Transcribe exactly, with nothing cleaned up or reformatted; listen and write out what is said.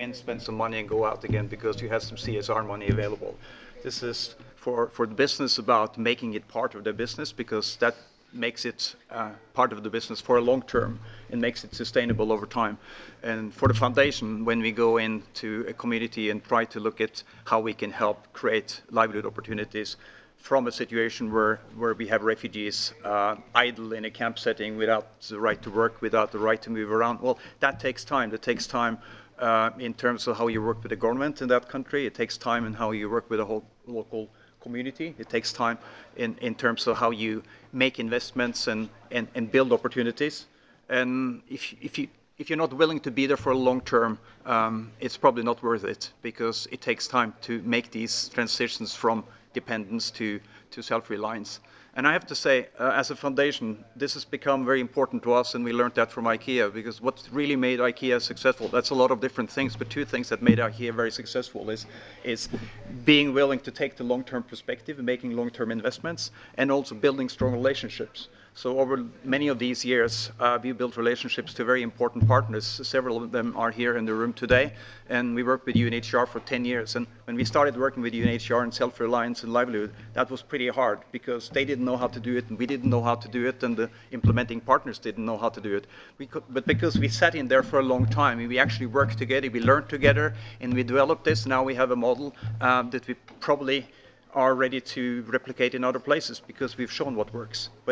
and spend some money and go out again because you have some C S R money available. This is for, for the business about making it part of their business, because that makes it uh, part of the business for a long term and makes it sustainable over time. And for the foundation, when we go into a community and try to look at how we can help create livelihood opportunities from a situation where, where we have refugees uh, idle in a camp setting without the right to work, without the right to move around, well, that takes time. That takes time uh, in terms of how you work with the government in that country. It takes time in how you work with the whole local community. It takes time in, in terms of how you make investments and, and, and build opportunities. And if, if, you, if you're not willing to be there for a long term, um, it's probably not worth it, because it takes time to make these transitions from dependence to, to self-reliance. And I have to say, uh, as a foundation, this has become very important to us, and we learned that from IKEA, because what really made IKEA successful, that's a lot of different things, but two things that made IKEA very successful is, is being willing to take the long-term perspective and making long-term investments, and also building strong relationships. So over many of these years, uh, we built relationships to very important partners. Several of them are here in the room today, and we worked with U N H C R for ten years. And when we started working with U N H C R in self-reliance and livelihood, that was pretty hard, because they didn't know how to do it, and we didn't know how to do it, and the implementing partners didn't know how to do it. We could, but because we sat in there for a long time, we actually worked together, we learned together, and we developed this. Now we have a model um, that we probably are ready to replicate in other places, because we've shown what works. But